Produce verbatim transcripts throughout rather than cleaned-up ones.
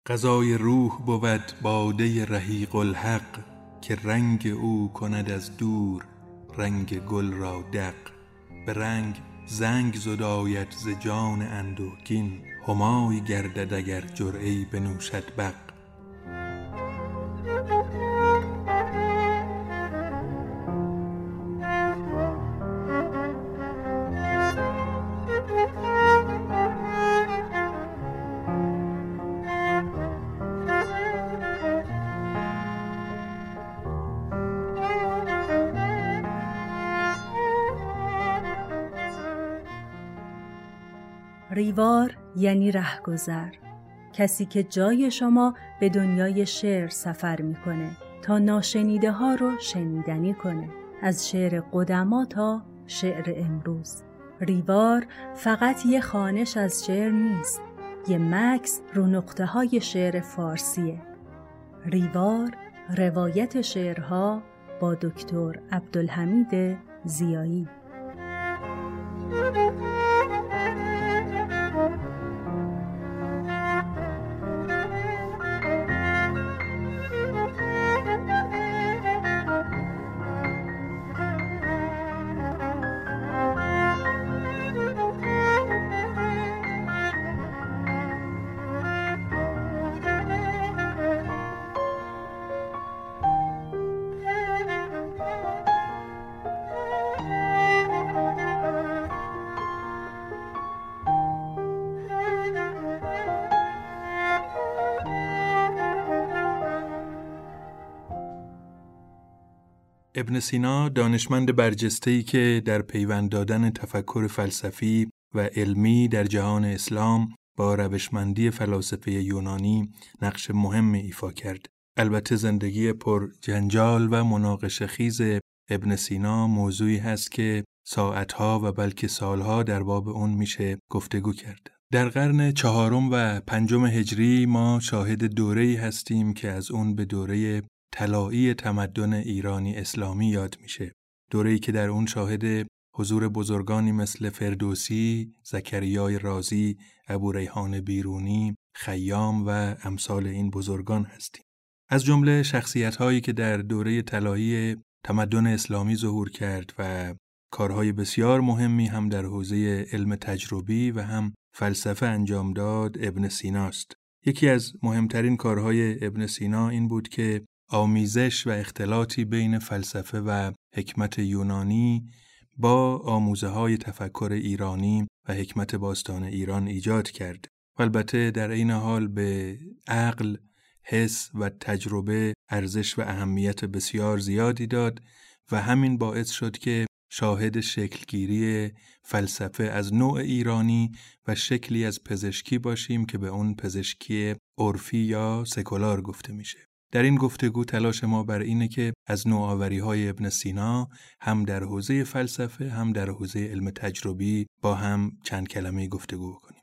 غذای روح بود باده رحیق الحق، که رنگ او کند از دور رنگ گل را دق. به رنگ زنگ زداید ز جان اندوهگین، همای گردد اگر جرعه‌ای بنوشد بق. ریوار یعنی رهگذر، کسی که جای شما به دنیای شعر سفر میکنه تا ناشنیده ها رو شنیدنی کنه، از شعر قدما تا شعر امروز. ریوار فقط یه خوانش از شعر نیست، یه مکث رو نقطه های شعر فارسیه. ریوار روایت شعرها با دکتر عبدالحمید ضیایی. ابن سینا دانشمند برجسته‌ای که در پیوند دادن تفکر فلسفی و علمی در جهان اسلام با روشمندی فلاسفه یونانی نقش مهمی ایفا کرد. البته زندگی پر جنجال و مناقشه خیز ابن سینا موضوعی هست که ساعتها و بلکه سالها در باب اون میشه گفتگو کرد. در قرن چهارم و پنجم هجری ما شاهد دوره‌ای هستیم که از اون به دوره طلایی تمدن ایرانی اسلامی یاد میشه. دوره‌ای که در اون شاهد حضور بزرگانی مثل فردوسی، زکریای رازی، ابو ریحان بیرونی، خیام و امثال این بزرگان هستیم. از جمله شخصیت‌هایی که در دوره طلایی تمدن اسلامی ظهور کرد و کارهای بسیار مهمی هم در حوزه علم تجربی و هم فلسفه انجام داد ابن سیناست. یکی از مهمترین کارهای ابن سینا این بود که آمیزش و اختلاطی بین فلسفه و حکمت یونانی با آموزه‌های تفکر ایرانی و حکمت باستان ایران ایجاد کرد. البته در این حال به عقل، حس و تجربه ارزش و اهمیت بسیار زیادی داد و همین باعث شد که شاهد شکلگیری فلسفه از نوع ایرانی و شکلی از پزشکی باشیم که به اون پزشکی عرفی یا سکولار گفته میشه. در این گفتگو تلاش ما بر اینه که از نوآوری‌های ابن سینا هم در حوزه فلسفه هم در حوزه علم تجربی با هم چند کلمه گفتگو کنیم.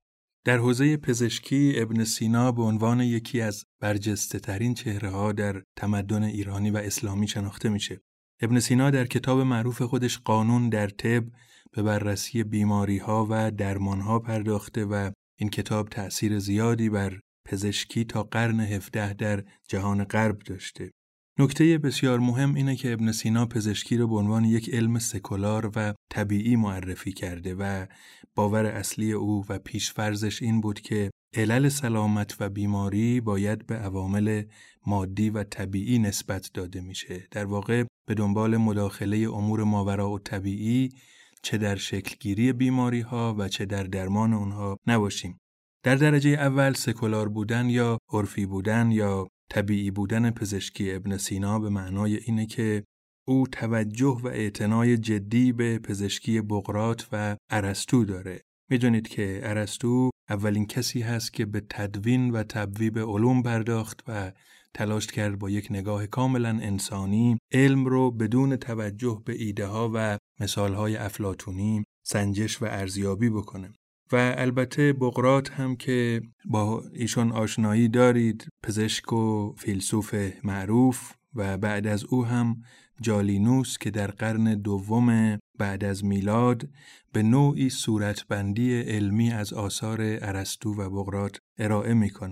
در حوزه پزشکی ابن سینا به عنوان یکی از برجسته‌ترین چهره‌ها در تمدن ایرانی و اسلامی شناخته میشه. ابن سینا در کتاب معروف خودش قانون در طب به بررسی بیماری‌ها و درمان‌ها پرداخته و این کتاب تأثیر زیادی بر پزشکی تا قرن هفدهم در جهان غرب داشته. نکته بسیار مهم اینه که ابن سینا پزشکی رو به عنوان یک علم سکولار و طبیعی معرفی کرده و باور اصلی او و پیش‌فرضش این بود که علل سلامت و بیماری باید به عوامل مادی و طبیعی نسبت داده میشه. در واقع به دنبال مداخله امور ماوراء الطبیعی چه در شکلگیری بیماری‌ها و چه در درمان اونها نباشیم. در درجه اول سکولار بودن یا عرفی بودن یا طبیعی بودن پزشکی ابن سینا به معنای اینه که او توجه و اعتنای جدی به پزشکی بقراط و ارسطو داره. میدونید که ارسطو اولین کسی هست که به تدوین و تبویب علوم پرداخت و تلاش کرد با یک نگاه کاملا انسانی علم رو بدون توجه به ایده ها و مثال های افلاطونی سنجش و ارزیابی بکنه. و البته بقراط هم که با ایشون آشنایی دارید، پزشک و فیلسوف معروف، و بعد از او هم جالینوس که در قرن دوم بعد از میلاد به نوعی صورتبندی علمی از آثار ارسطو و بقراط ارائه میکنه.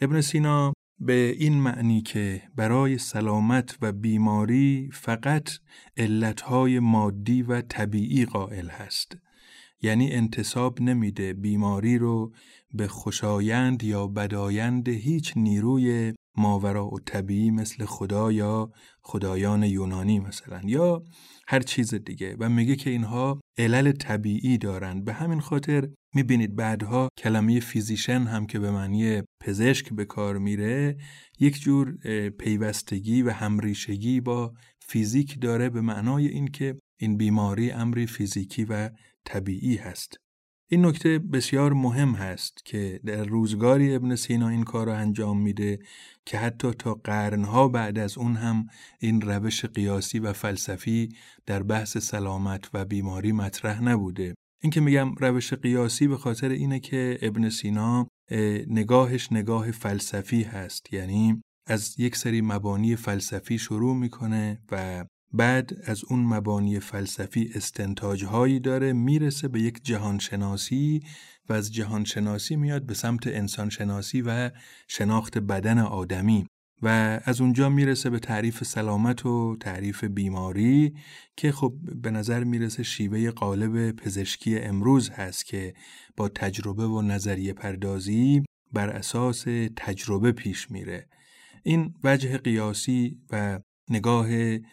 ابن سینا به این معنی که برای سلامت و بیماری فقط علتهای مادی و طبیعی قائل هست، یعنی انتساب نمیده بیماری رو به خوشایند یا بدایند هیچ نیروی ماوراء الطبیعی مثل خدا یا خدایان یونانی مثلا یا هر چیز دیگه و میگه که اینها علل طبیعی دارند. به همین خاطر میبینید بعدها کلمه فیزیشن هم که به معنی پزشک به کار میره یک جور پیوستگی و همریشگی با فیزیک داره، به معنای این که این بیماری امری فیزیکی و طبیعی هست. این نکته بسیار مهم هست که در روزگاری ابن سینا این کار را انجام میده که حتی تا قرنها بعد از اون هم این روش قیاسی و فلسفی در بحث سلامت و بیماری مطرح نبوده. این که میگم روش قیاسی به خاطر اینه که ابن سینا نگاهش نگاه فلسفی هست، یعنی از یک سری مبانی فلسفی شروع میکنه و بعد از اون مبانی فلسفی استنتاج‌هایی داره، میرسه به یک جهانشناسی و از جهانشناسی میاد به سمت انسانشناسی و شناخت بدن آدمی و از اونجا میرسه به تعریف سلامت و تعریف بیماری که خب به نظر میرسه شیوه غالب پزشکی امروز هست که با تجربه و نظریه پردازی بر اساس تجربه پیش میره. این وجه قیاسی و نگاه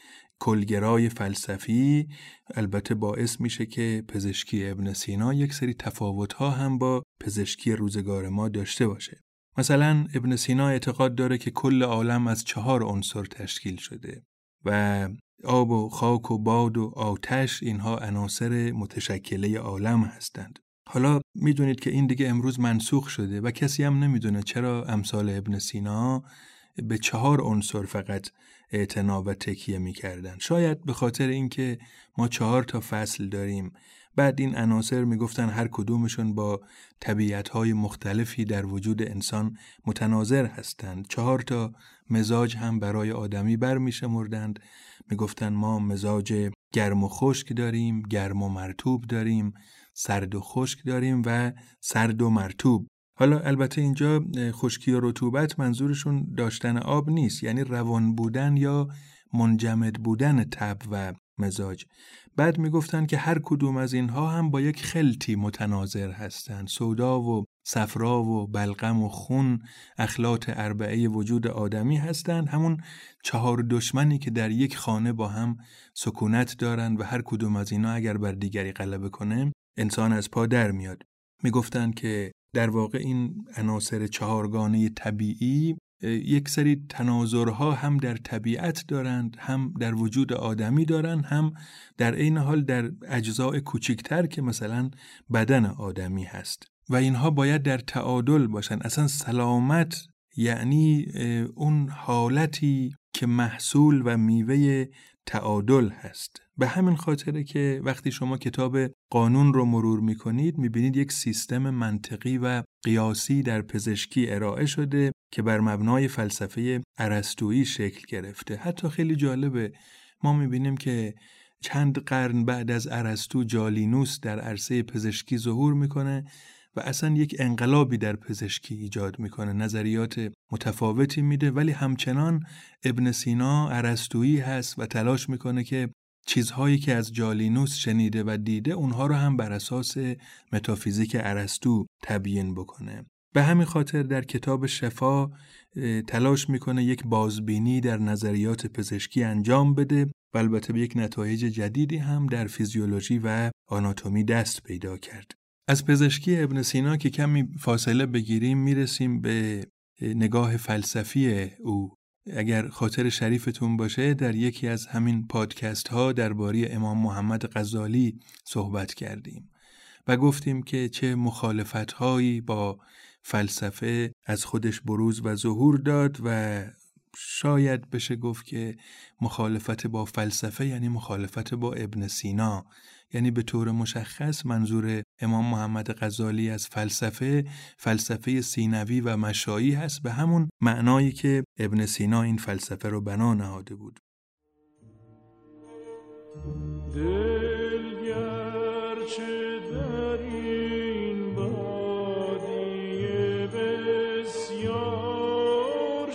کلگرای فلسفی البته باعث میشه که پزشکی ابن سینا یک سری تفاوت‌ها هم با پزشکی روزگار ما داشته باشه. مثلا ابن سینا اعتقاد داره که کل عالم از چهار عنصر تشکیل شده و آب و خاک و باد و آتش اینها عناصر متشکله عالم هستند. حالا میدونید که این دیگه امروز منسوخ شده و کسی هم نمیدونه چرا امثال ابن سینا به چهار عنصر فقط اعتنا و تکیه می‌کردن. شاید به خاطر اینکه ما چهار تا فصل داریم، بعد این عناصر میگفتن هر کدومشون با طبیعت‌های مختلفی در وجود انسان متناظر هستند. چهار تا مزاج هم برای آدمی برمی‌شمردند، میگفتن ما مزاج گرم و خشک داریم، گرم و مرطوب داریم، سرد و خشک داریم و سرد و مرطوب. حالا البته اینجا خشکی و رطوبت منظورشون داشتن آب نیست، یعنی روان بودن یا منجمد بودن طبع و مزاج. بعد میگفتن که هر کدوم از اینها هم با یک خلطی متناظر هستند. سودا و صفرا و بلغم و خون اخلاط اربعه وجود آدمی هستند، همون چهار دشمنی که در یک خانه با هم سکونت دارند و هر کدوم از اینا اگر بر دیگری غلبه کنه انسان از پا در میاد. میگفتن که در واقع این عناصر چهارگانه طبیعی یک سری تناظرها هم در طبیعت دارند، هم در وجود آدمی دارند، هم در عین حال در اجزای کوچکتر که مثلا بدن آدمی هست و اینها باید در تعادل باشن. اصلا سلامت یعنی اون حالتی که محصول و میوه تعادل هست. به همین خاطره که وقتی شما کتاب قانون رو مرور میکنید میبینید یک سیستم منطقی و قیاسی در پزشکی ارائه شده که بر مبنای فلسفه ارسطویی شکل گرفته. حتی خیلی جالبه، ما میبینیم که چند قرن بعد از ارسطو جالینوس در عرصه پزشکی ظهور میکنه و اصلا یک انقلابی در پزشکی ایجاد میکنه، نظریات متفاوتی میده، ولی همچنان ابن سینا ارسطویی هست و تلاش میکنه که چیزهایی که از جالینوس شنیده و دیده اونها رو هم بر اساس متافیزیک ارسطو تبیین بکنه. به همین خاطر در کتاب شفا تلاش میکنه یک بازبینی در نظریات پزشکی انجام بده و البته به یک نتایج جدیدی هم در فیزیولوژی و آناتومی دست پیدا کرد. از پزشکی ابن سینا که کمی فاصله بگیریم میرسیم به نگاه فلسفی او. اگر خاطر شریفتون باشه در یکی از همین پادکست ها درباره امام محمد غزالی صحبت کردیم و گفتیم که چه مخالفت هایی با فلسفه از خودش بروز و ظهور داد و شاید بشه گفت که مخالفت با فلسفه یعنی مخالفت با ابن سینا، یعنی به طور مشخص منظور امام محمد غزالی از فلسفه فلسفه سینوی و مشایی هست، به همون معنایی که ابن سینا این فلسفه رو بنا نهاده بود. دل گرچه در این بادیه بسیار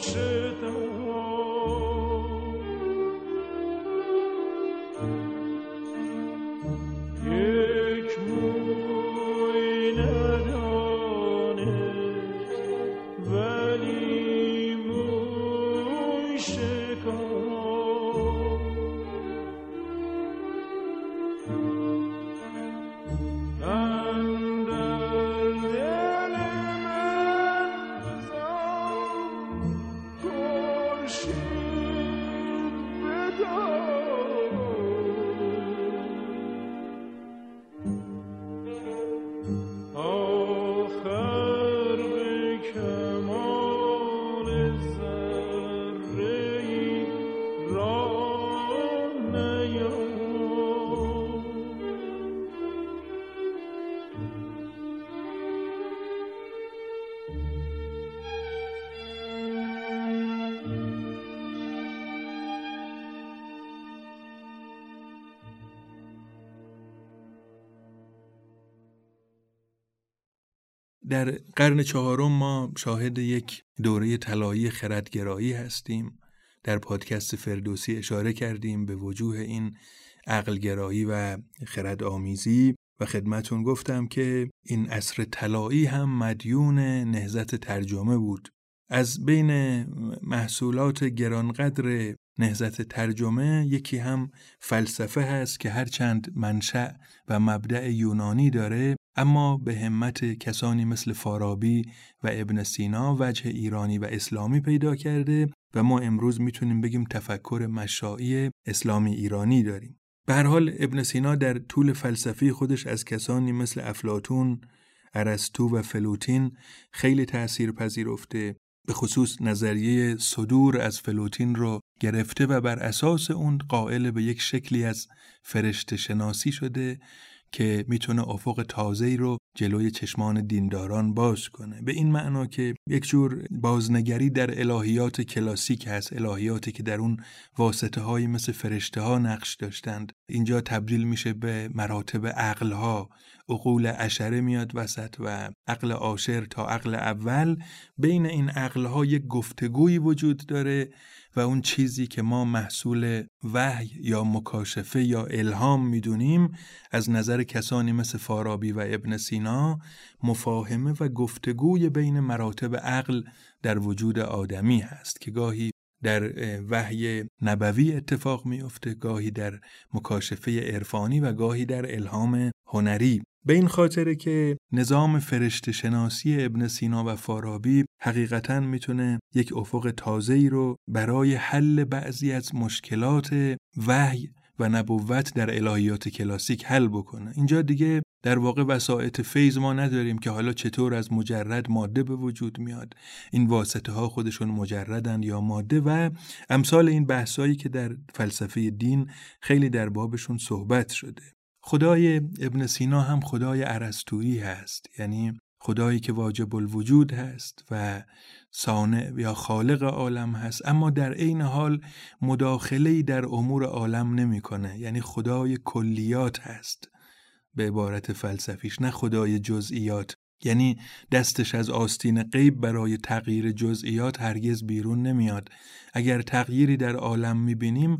در قرن چهارم ما شاهد یک دوره طلایی خردگرایی هستیم. در پادکست فردوسی اشاره کردیم به وجوه این عقلگرایی و خردآمیزی و خدمتون گفتم که این عصر طلایی هم مدیون نهضت ترجمه بود. از بین محصولات گرانقدر نهضت ترجمه یکی هم فلسفه هست که هرچند منشأ و مبدأ یونانی داره، اما به همت کسانی مثل فارابی و ابن سینا وجه ایرانی و اسلامی پیدا کرده و ما امروز میتونیم بگیم تفکر مشائی اسلامی ایرانی داریم. به هر حال ابن سینا در طول فلسفی خودش از کسانی مثل افلاطون، ارسطو و فلوتین خیلی تأثیر پذیرفته. به خصوص نظریه صدور از فلوتین رو گرفته و بر اساس اون قائل به یک شکلی از فرشته شناسی شده که میتونه افق تازه‌ای رو جلوی چشمان دینداران باز کنه. به این معنا که یک جور بازنگری در الهیات کلاسیک هست، الهیاتی که در اون واسطه هایی مثل فرشته ها نقش داشتند، اینجا تبدیل میشه به مراتب عقل ها. عقول عشره میاد وسط و عقل عاشر تا عقل اول. بین این عقل ها یک گفتگویی وجود داره و اون چیزی که ما محصول وحی یا مکاشفه یا الهام میدونیم از نظر کسانی مثل فارابی و ابن سینا مفاهمه و گفتگوی بین مراتب عقل در وجود آدمی هست که گاهی در وحی نبوی اتفاق میفته، گاهی در مکاشفه عرفانی و گاهی در الهام هنری. به این خاطره که نظام فرشته شناسی ابن سینا و فارابی حقیقتاً میتونه یک افق تازه‌ای رو برای حل بعضی از مشکلات وحی و نبوت در الهیات کلاسیک حل بکنه. اینجا دیگه در واقع وسائط فیض ما نداریم که حالا چطور از مجرد ماده به وجود میاد، این واسطه ها خودشون مجردن یا ماده و امثال این بحثایی که در فلسفه دین خیلی در بابشون صحبت شده. خدای ابن سینا هم خدای ارسطویی هست، یعنی خدایی که واجب الوجود هست و صانع یا خالق عالم هست، اما در عین حال مداخله‌ای در امور عالم نمی‌کنه، یعنی خدای کلیات هست به عبارت فلسفیش، نه خدای جزئیات. یعنی دستش از آستین غیب برای تغییر جزئیات هرگز بیرون نمیاد. اگر تغییری در عالم میبینیم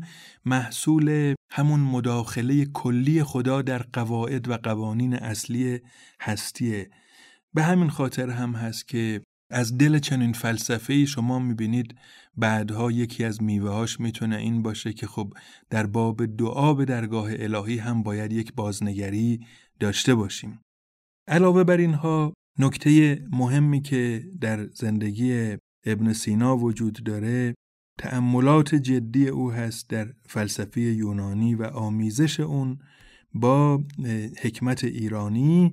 محصول همون مداخله کلی خدا در قواعد و قوانین اصلی هستیه. به همین خاطر هم هست که از دل چنین فلسفه‌ای شما میبینید بعدها یکی از میوه‌هاش میتونه این باشه که خب در باب دعا به درگاه الهی هم باید یک بازنگری داشته باشیم. علاوه بر اینها نکته مهمی که در زندگی ابن سینا وجود داره تأملات جدی او هست در فلسفه یونانی و آمیزش اون با حکمت ایرانی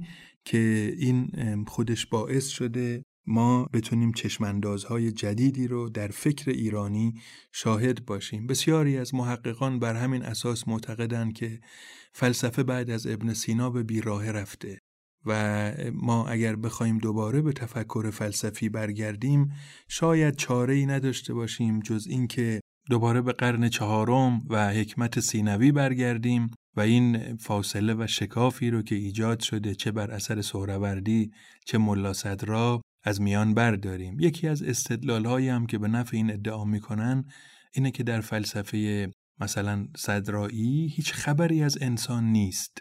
که این خودش باعث شده ما بتونیم چشماندازهای جدیدی رو در فکر ایرانی شاهد باشیم. بسیاری از محققان بر همین اساس معتقدند که فلسفه بعد از ابن سینا به بیراهه رفته و ما اگر بخوایم دوباره به تفکر فلسفی برگردیم شاید چاره‌ای نداشته باشیم جز این که دوباره به قرن چهارم و حکمت سینوی برگردیم و این فاصله و شکافی رو که ایجاد شده چه بر اثر سهروردی چه ملا صدرا از میان برداریم. یکی از استدلال‌هایی هم که به نفع این ادعا میکنن اینه که در فلسفه مثلا صدرائی هیچ خبری از انسان نیست.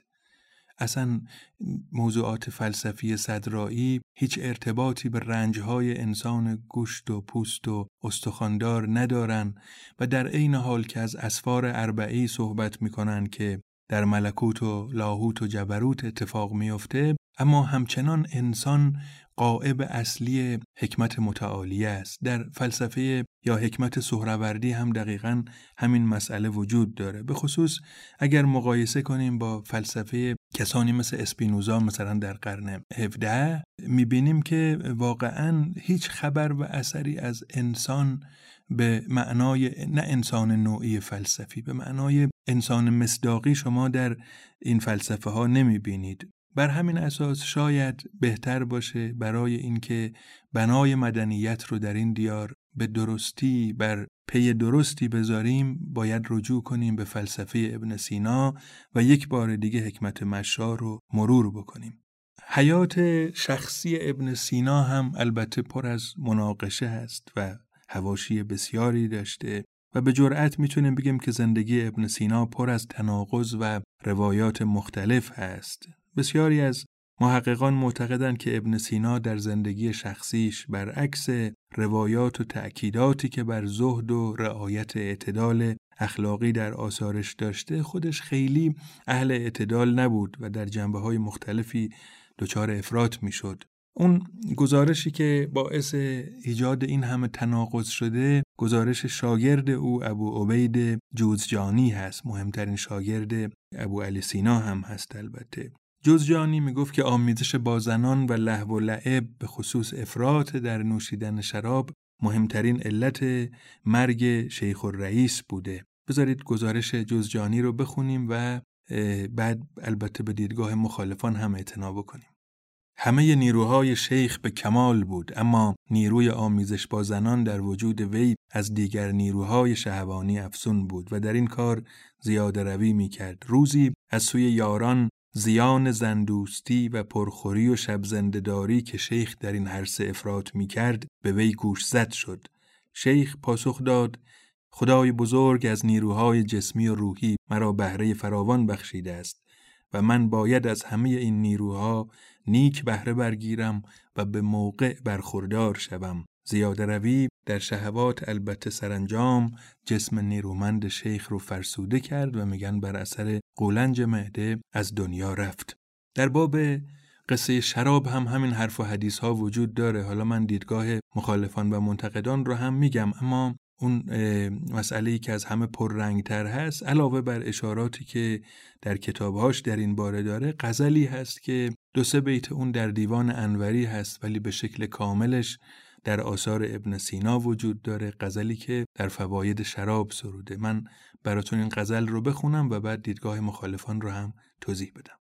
اصلا موضوعات فلسفی صدرائی هیچ ارتباطی به رنجهای انسان گوشت و پوست و استخواندار ندارن و در عین حال که از اسفار اربعی صحبت میکنن که در ملکوت و لاهوت و جبروت اتفاق میفته، اما همچنان انسان غائب اصلی حکمت متعالی است. در فلسفه یا حکمت سهروردی هم دقیقاً همین مسئله وجود داره. به خصوص اگر مقایسه کنیم با فلسفه کسانی مثل اسپینوزا مثلا در قرن هفدهم، میبینیم که واقعاً هیچ خبر و اثری از انسان به معنای نه انسان نوعی فلسفی، به معنای انسان مصداقی شما در این فلسفه ها نمیبینید. بر همین اساس شاید بهتر باشه برای اینکه بنای مدنیت رو در این دیار به درستی بر پی درستی بذاریم، باید رجوع کنیم به فلسفه ابن سینا و یک بار دیگه حکمت مشا رو مرور بکنیم. حیات شخصی ابن سینا هم البته پر از مناقشه هست و حواشی بسیاری داشته و به جرئت میتونیم بگیم که زندگی ابن سینا پر از تناقض و روایات مختلف هست. بسیاری از محققان معتقدند که ابن سینا در زندگی شخصیش برعکس روایات و تأکیداتی که بر زهد و رعایت اعتدال اخلاقی در آثارش داشته، خودش خیلی اهل اعتدال نبود و در جنبه‌های مختلفی دچار افراط میشد. اون گزارشی که باعث ایجاد این همه تناقض شده، گزارش شاگرد او ابو عبید جوزجانی هست، مهمترین شاگرد ابو علی سینا هم هست. البته جوزجانی میگفت که آمیزش با زنان و لهو و لعب، به خصوص افراط در نوشیدن شراب، مهمترین علت مرگ شیخ الرئیس بوده. بذارید گزارش جوزجانی رو بخونیم و بعد البته به دیدگاه مخالفان هم اعتنا بکنیم. همه نیروهای شیخ به کمال بود، اما نیروی آمیزش با زنان در وجود وی از دیگر نیروهای شهوانی افزون بود و در این کار زیاده روی می کرد. روزی از سوی یاران زیان زندوستی و پرخوری و شب زنده‌داری که شیخ در این عرصه افراط می کرد به وی گوش زد شد. شیخ پاسخ داد: خدای بزرگ از نیروهای جسمی و روحی مرا بهره فراوان بخشیده است و من باید از همه این نیروها نیک بهره برگیرم و به موقع برخوردار شوم. زیاده روی در شهوات البته سرانجام جسم نیرومند شیخ رو فرسوده کرد و میگن بر اثر قولنج معده از دنیا رفت. در باب قصه شراب هم همین حرف و حدیث ها وجود داره. حالا من دیدگاه مخالفان و منتقدان رو هم میگم، اما اون مسئله‌ای که از همه پررنگتر هست، علاوه بر اشاراتی که در کتابهاش در این باره داره، غزلی هست که دو سه بیت اون در دیوان انوری هست ولی به شکل کاملش در آثار ابن سینا وجود داره. غزلی که در فواید شراب سروده. من براتون این غزل رو بخونم و بعد دیدگاه مخالفان رو هم توضیح بدم.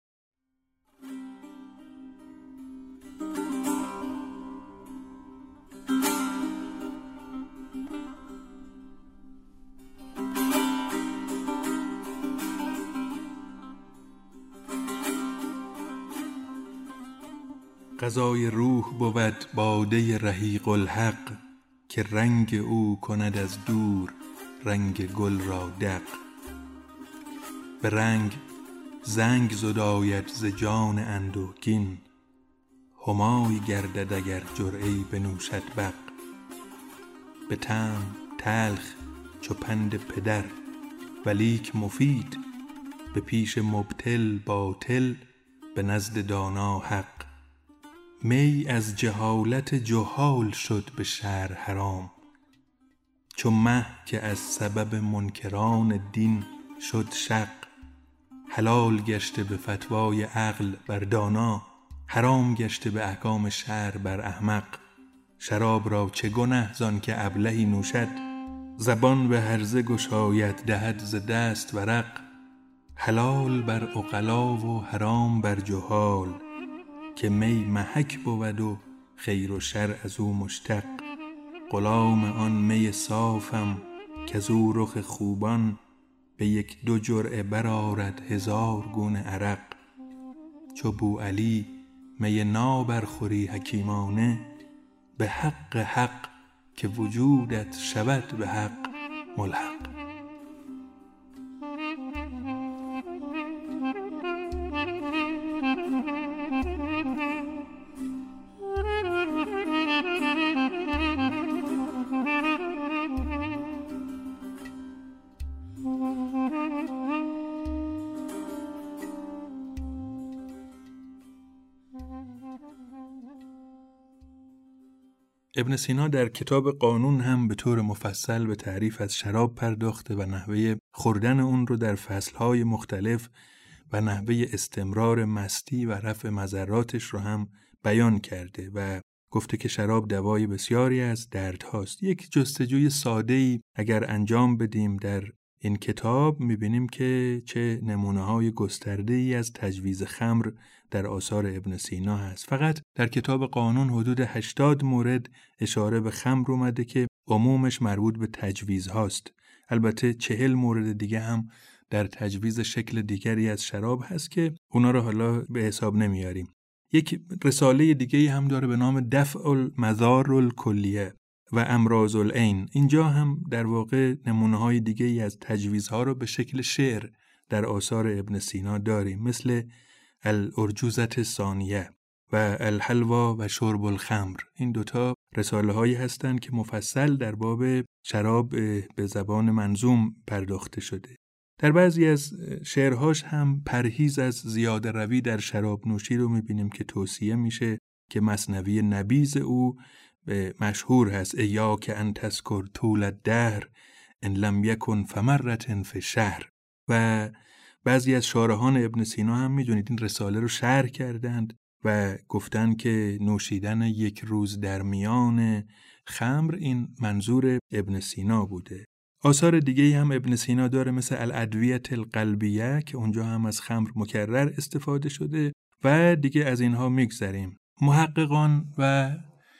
غذای روح بود باده رحیق الحق، که رنگ او کند از دور رنگ گل را دق. به رنگ زنگ زداید ز جان اندوهگین، همای گردد اگر جرعه‌ای بنوشد بق. به طعم تلخ چو پند پدر ولیک مفید، به پیش مبطل باطل به نزد دانا حق. می از جهالت جهال شد به شرع حرام، چو مه که از سبب منکران دین شد شق. حلال گشته به فتوای عقل بر دانا، حرام گشته به احکام شرع بر احمق. شراب را چه گنه زان که ابلهی نوشد، زبان به هرزه گشاید دهد ز دست ورق. حلال بر عقلا و حرام بر جهال، که می محک بود و خیر و شر از او مشتق. غلام آن می صافم که از او رخ خوبان، به یک دو جرعه برآرد هزار گونه عرق. چو بوعلی می ناب ار خوری حکیمانه، به حق حق که وجودت شود به حق ملحق. ابن سینا در کتاب قانون هم به طور مفصل به تعریف از شراب پرداخته و نحوه خوردن اون رو در فصلهای مختلف و نحوه استمرار مستی و رفع مضراتش رو هم بیان کرده و گفته که شراب دوای بسیاری از دردهاست. یک جستجوی ساده‌ای اگر انجام بدیم در این کتاب می‌بینیم که چه نمونه‌های گسترده‌ای از تجویز خمر در آثار ابن سینا هست. فقط در کتاب قانون حدود هشتاد مورد اشاره به خمر اومده که عمومش مربوط به تجویز هاست. البته چهل مورد دیگه هم در تجویز شکل دیگری از شراب هست که اونا رو حالا به حساب نمیاریم. یک رساله دیگه‌ای هم داره به نام دفع المضار الکلیه و امراض العین. اینجا هم در واقع نمونه‌های دیگه‌ای از تجویزها رو به شکل شعر در آثار ابن سینا داریم، مثل الارجوزة ثانیه و الحلوا و شرب الخمر. این دوتا رساله هایی هستند که مفصل در باب شراب به زبان منظوم پرداخته شده. در بعضی از شعرهاش هم پرهیز از زیاده روی در شراب نوشی رو میبینیم که توصیه میشه که مثنوی نبیذ او مشهور هست: ایاک ان تذکر طول الدهر ان لم یکن فمرة فی الشهر. و بعضی از شارحان ابن سینا هم میدونید این رساله رو شرح کردند و گفتن که نوشیدن یک روز در میان خمر این منظور ابن سینا بوده. آثار دیگه هم ابن سینا داره، مثل الادویة القلبیه که اونجا هم از خمر مکرر استفاده شده و دیگه از اینها میگذریم. محققان و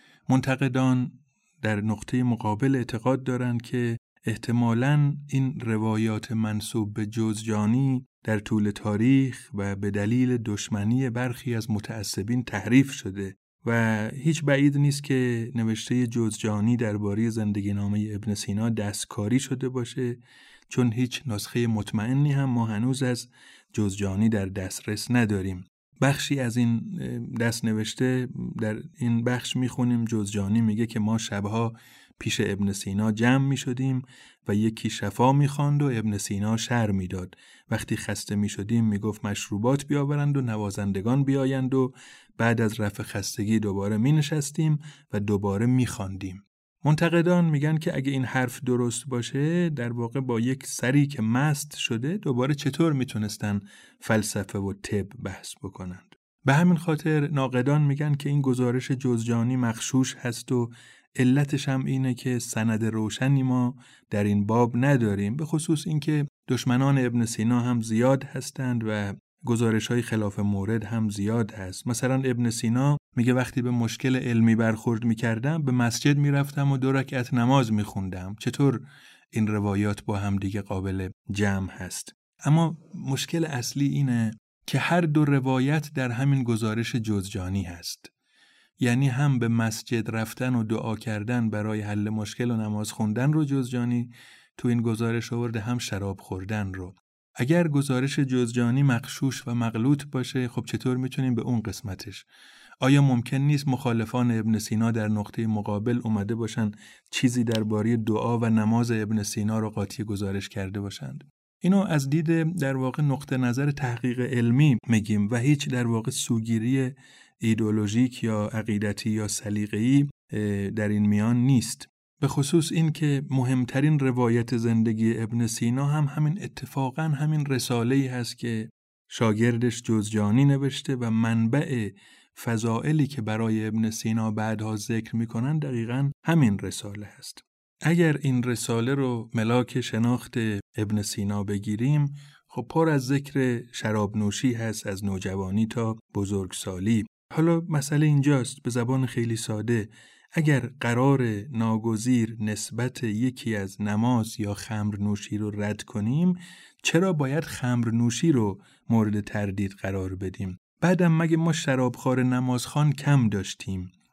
منتقدان در نقطه مقابل اعتقاد دارند که احتمالاً این روایات منسوب به جوزجانی در طول تاریخ و به دلیل دشمنی برخی از متعصبین تحریف شده و هیچ بعید نیست که نوشته جوزجانی درباره زندگی نامه ابن سینا دستکاری شده باشه، چون هیچ نسخه مطمئنی هم ما هنوز از جوزجانی در دسترس نداریم. بخشی از این دست نوشته در این بخش میخونیم جوزجانی میگه که ما شبها پیش ابن سینا جمع میشدیم و یکی شفا میخواند و ابن سینا شرح میداد. وقتی خسته میشدیم میگفت مشروبات بیاورند و نوازندگان بیایند و بعد از رفع خستگی دوباره مینشستیم و دوباره میخواندیم. منتقدان میگن که اگه این حرف درست باشه، در واقع با یک سری که مست شده دوباره چطور میتونستن فلسفه و طب بحث بکنند. به همین خاطر ناقدان میگن که این گزارش جوزجانی مغشوش هست و علتش هم اینه که سند روشنی ما در این باب نداریم، به خصوص اینکه دشمنان ابن سینا هم زیاد هستند و گزارش‌های خلاف مورد هم زیاد هست. مثلا ابن سینا میگه وقتی به مشکل علمی برخورد میکردم به مسجد میرفتم و دو رکعت نماز میخوندم. چطور این روایات با هم دیگه قابل جمع هست؟ اما مشکل اصلی اینه که هر دو روایت در همین گزارش جوزجانی هست. یعنی هم به مسجد رفتن و دعا کردن برای حل مشکل و نماز خوندن رو جوزجانی تو این گزارش آورده، هم شراب خوردن رو. اگر گزارش جوزجانی مغشوش و مغلوط باشه، خب چطور میتونیم به اون قسمتش؟ آیا ممکن نیست مخالفان ابن سینا در نقطه مقابل اومده باشن چیزی درباره دعا و نماز ابن سینا رو قاطی گزارش کرده باشند؟ اینو از دید در واقع نقطه نظر تحقیق علمی میگیم و هیچ در واقع سوگیری ایدئولوژیک یا عقیدتی یا سلیقه‌ای در این میان نیست. به خصوص این که مهمترین روایت زندگی ابن سینا هم همین اتفاقاً همین رساله‌ای هست که شاگردش جوزجانی نوشته و منبع فضائلی که برای ابن سینا بعدها ذکر میکنن دقیقاً همین رساله هست. اگر این رساله رو ملاک شناخت ابن سینا بگیریم، خب پر از ذکر شراب نوشی هست از نوجوانی تا بزرگسالی. حالا مسئله اینجاست، به زبان خیلی ساده، اگر قرار ناگزیر نسبت یکی از نماز یا خمر نوشی رو رد کنیم، چرا باید خمر نوشی رو مورد تردید قرار بدیم؟ بعدم مگه ما شرابخوار نمازخوان کم داشتیم؟ این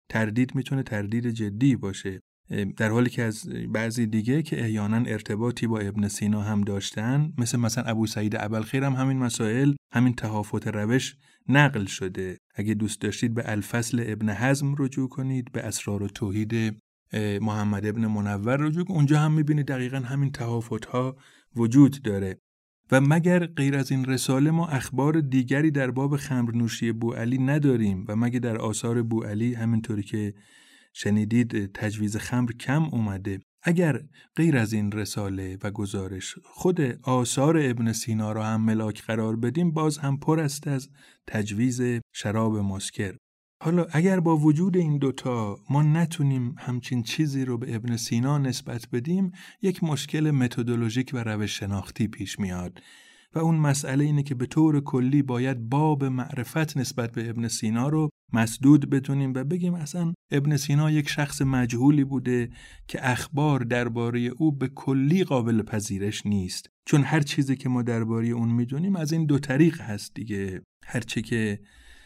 تردید میتونه تردید جدی باشه، در حالی که از بعضی دیگه که احیانا ارتباطی با ابن سینا هم داشتن، مثل مثلا ابو سعید ابوالخیر هم همین مسائل، همین تهافت روش نقل شده. اگه دوست داشتید به الفصل ابن حزم رجوع کنید، به اسرار و توحید محمد ابن منور رجوع کنید، اونجا هم میبینید دقیقاً همین تهافت‌ها وجود داره. و مگر غیر از این رساله ما اخبار دیگری در باب خمرنوشی بوعلی نداریم و مگر در آثار بوعلی همینطوری که شنیدید تجویز خمر کم اومده؟ اگر غیر از این رساله و گزارش خود آثار ابن سینا را هم ملاک قرار بدیم، باز هم پر است از تجویز شراب مسکر. حالا اگر با وجود این دوتا ما نتونیم همچین چیزی رو به ابن سینا نسبت بدیم، یک مشکل متدولوژیک و روش شناختی پیش میاد و اون مسئله اینه که به طور کلی باید باب معرفت نسبت به ابن سینا رو مسدود بدونیم و بگیم اصلا ابن سینا یک شخص مجهولی بوده که اخبار درباره او به کلی قابل پذیرش نیست، چون هر چیزی که ما درباره اون میدونیم از این دو طریق هست دیگه. هر چی که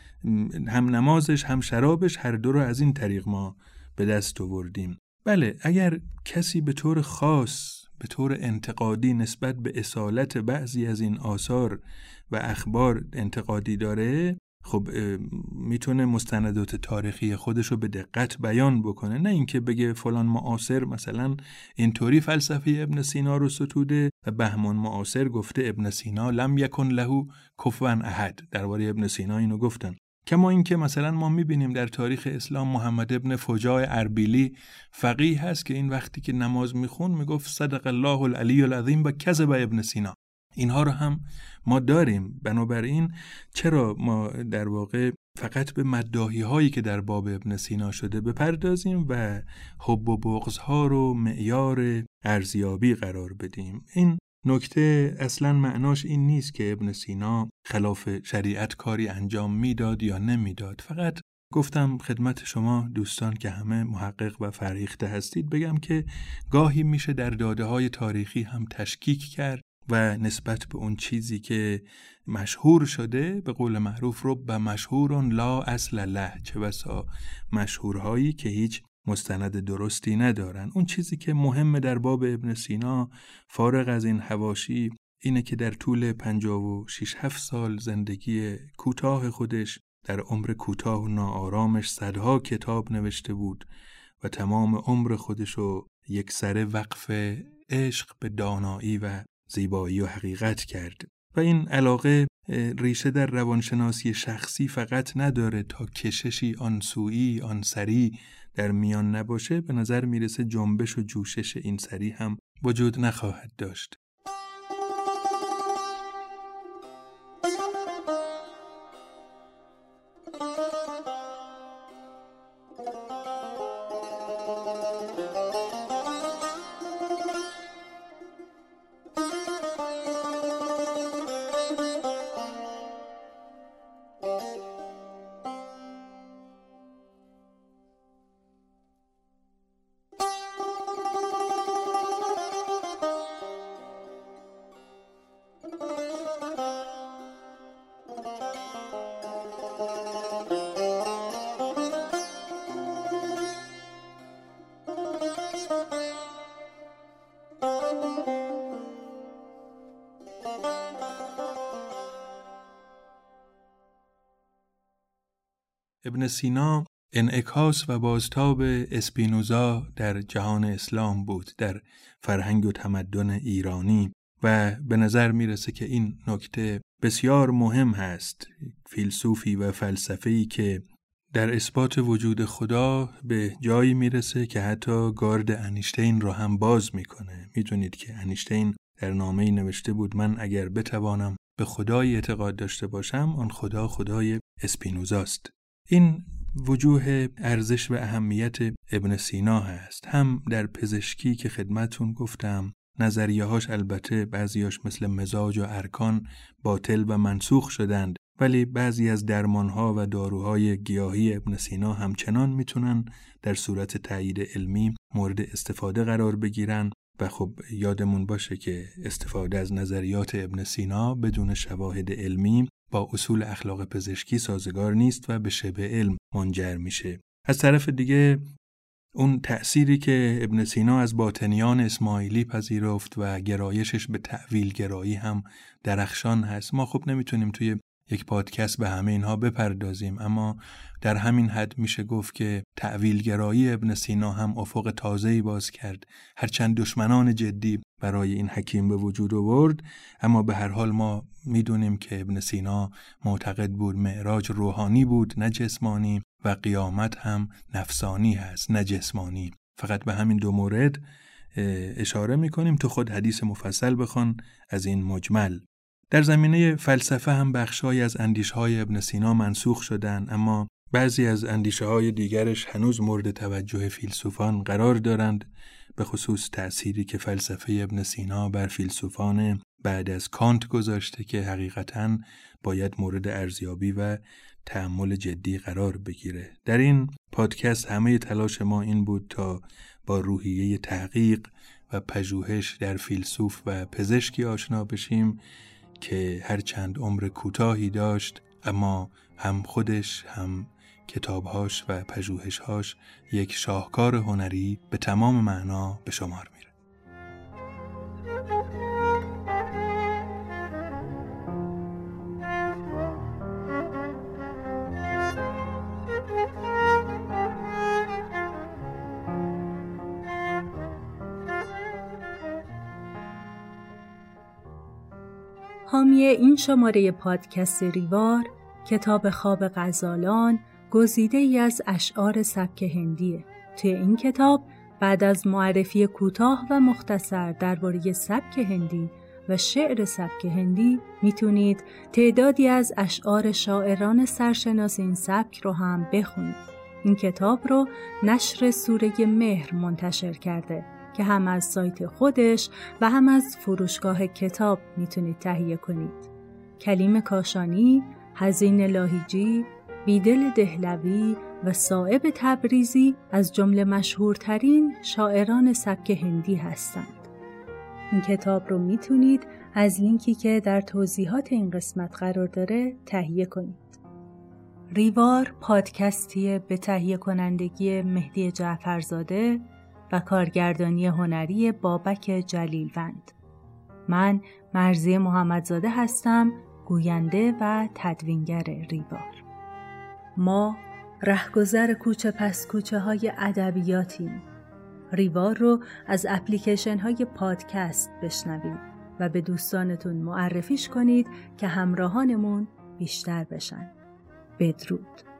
هم نمازش هم شرابش، هر دو رو از این طریق ما به دست آوردیم. بله، اگر کسی به طور خاص به طور انتقادی نسبت به اصالت بعضی از این آثار و اخبار انتقادی داره، خب میتونه مستندات تاریخی خودشو به دقت بیان بکنه، نه اینکه بگه فلان معاصر مثلا اینطوری فلسفه ابن سینا رو ستوده و بهمان معاصر گفته ابن سینا لم یکن له کفوا احد. درباره ابن سینا اینو گفتن. کما اینکه مثلا ما میبینیم در تاریخ اسلام محمد ابن فجاع اربیلی فقیه هست که این وقتی که نماز میخون میگفت صدق الله العلی العظیم و کذب ابن سینا. اینها رو هم ما داریم. بنابراین چرا ما در واقع فقط به مداحی هایی که در باب ابن سینا شده بپردازیم و حب و بغض ها رو معیار ارزیابی قرار بدیم؟ این نکته اصلا معناش این نیست که ابن سینا خلاف شریعت کاری انجام میداد یا نمیداد. فقط گفتم خدمت شما دوستان که همه محقق و فرهیخته هستید بگم که گاهی میشه در داده های تاریخی هم تشکیک کرد و نسبت به اون چیزی که مشهور شده، به قول معروف رو به مشهورون لا اصل له، چه بسا مشهورهایی که هیچ مستند درستی ندارن. اون چیزی که مهمه در باب ابن سینا فارغ از این حواشی اینه که در طول پنجاه و شش هفت سال زندگی کوتاه خودش، در عمر کوتاه و ناآرامش صدها کتاب نوشته بود و تمام عمر خودشو یک سره وقف عشق به دانایی و زیبایی و حقیقت کرد. و این علاقه ریشه در روانشناسی شخصی فقط نداره، تا کششی آن سویی آن سری در میان نباشه به نظر میرسه جنبش و جوشش این سری هم وجود نخواهد داشت. ابن سینا انعکاس و بازتاب اسپینوزا در جهان اسلام بود، در فرهنگ و تمدن ایرانی، و به نظر میرسه که این نکته بسیار مهم هست. فیلسوفی و فلسفه‌ای که در اثبات وجود خدا به جایی میرسه که حتی گارد انیشتین رو هم باز میکنه. میدونید که انیشتین در نامه‌ای نوشته بود من اگر بتوانم به خدای اعتقاد داشته باشم، آن خدا خدای اسپینوزاست. این وجوه ارزش و اهمیت ابن سینا هست، هم در پزشکی که خدمتون گفتم نظریه‌هاش البته بعضیاش مثل مزاج و ارکان باطل و منسوخ شدند، ولی بعضی از درمانها و داروهای گیاهی ابن سینا همچنان میتونن در صورت تایید علمی مورد استفاده قرار بگیرن. و خب یادمون باشه که استفاده از نظریات ابن سینا بدون شواهد علمی با اصول اخلاق پزشکی سازگار نیست و به شبه علم منجر میشه. از طرف دیگه اون تأثیری که ابن سینا از باطنیان اسماعیلی پذیرفت و گرایشش به تأویل گرایی هم درخشان هست. ما خب نمیتونیم توی یک پادکست به همه اینها بپردازیم، اما در همین حد میشه گفت که تأویل گرایی ابن سینا هم افق تازه‌ای باز کرد. هرچند دشمنان جدی برای این حکیم به وجود آورد، اما به هر حال ما میدونیم که ابن سینا معتقد بود معراج روحانی بود نه جسمانی و قیامت هم نفسانی هست نه جسمانی. فقط به همین دو مورد اشاره میکنیم، تو خود حدیث مفصل بخوان از این مجمل. در زمینه فلسفه هم بخشای از اندیشه‌های ابن سینا منسوخ شدن، اما بعضی از اندیشه‌های دیگرش هنوز مورد توجه فیلسوفان قرار دارند، به خصوص تأثیری که فلسفه ابن سینا بر فیلسوفان بعد از کانت گذاشته که حقیقتاً باید مورد ارزیابی و تأمل جدی قرار بگیره. در این پادکست همه تلاش ما این بود تا با روحیه تحقیق و پژوهش در فیلسوف و پزشکی آشنا بشیم که هر چند عمر کوتاهی داشت، اما هم خودش هم کتابهاش و پژوهشهاش یک شاهکار هنری به تمام معنا به شمار میره. حامی این شماره پادکست ریوار کتاب خواب غزالان گزیده ای از اشعار سبک هندیه. توی این کتاب بعد از معرفی کوتاه و مختصر درباره سبک هندی و شعر سبک هندی میتونید تعدادی از اشعار شاعران سرشناس این سبک رو هم بخونید. این کتاب رو نشر سوره مهر منتشر کرده که هم از سایت خودش و هم از فروشگاه کتاب میتونید تهیه کنید. کلیم کاشانی، حزین لاهیجی، بیدل دهلوی و صائب تبریزی از جمله مشهورترین شاعران سبک هندی هستند. این کتاب رو میتونید از لینکی که در توضیحات این قسمت قرار داره تهیه کنید. ریوار پادکستی به تهیه کنندگی مهدی جعفرزاده و کارگردانی هنری بابک جلیلوند. من مرضیه محمدزاده هستم، گوینده و تدوینگر ریوار. ما رهگذر کوچه پس کوچه های ادبیاتیم. ریوار رو از اپلیکیشن های پادکست بشنوید و به دوستانتون معرفیش کنید که همراهانمون بیشتر بشن. بدرود.